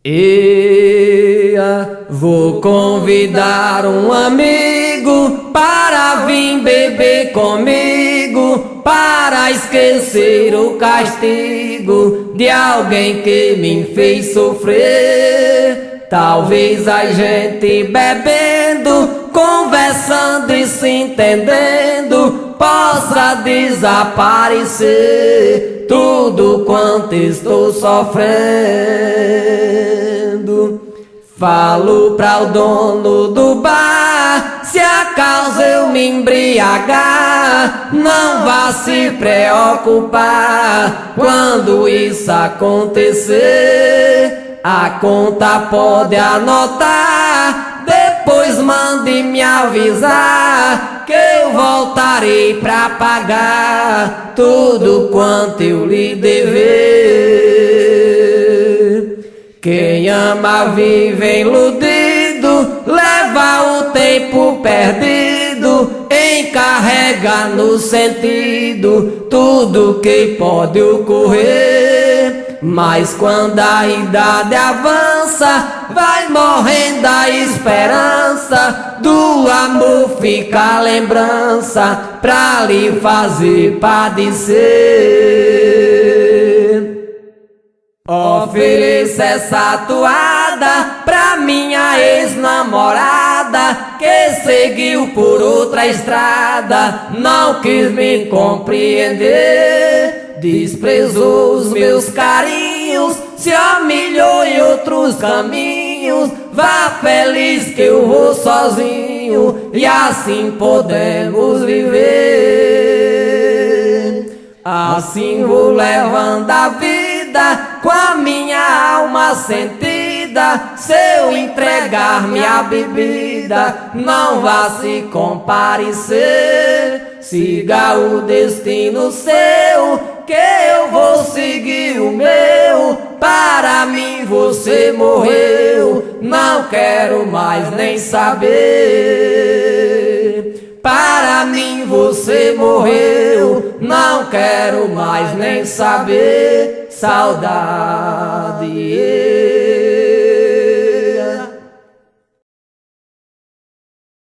Vou convidar um amigo para vir beber comigo, para esquecer o castigo de alguém que me fez sofrer. Talvez a gente bebendo, conversando e se entendendo, possa desaparecer tudo quanto estou sofrendo. Falo pra o dono do bar, se a causa eu me embriagar, não vá se preocupar quando isso acontecer. A conta pode anotar, depois mande me avisar, que eu voltarei pra pagar tudo quanto eu lhe dever. Quem ama vive iludido, leva o tempo perdido, encarrega no sentido tudo que pode ocorrer. Mas quando a idade avança, vai morrendo a esperança, do amor fica a lembrança pra lhe fazer padecer. Ofereça essa toada pra minha ex-namorada, que seguiu por outra estrada, não quis me compreender, desprezou os meus carinhos, se humilhou em outros caminhos. Vá feliz que eu vou sozinho, e assim podemos viver. Assim vou levando a vida, com a minha alma sentida. Se eu entregar minha bebida, não vá se comparecer. Siga o destino seu, que eu vou seguir o meu. Para mim você morreu, não quero mais nem saber. Para mim você morreu, não quero mais nem saber. Saudade.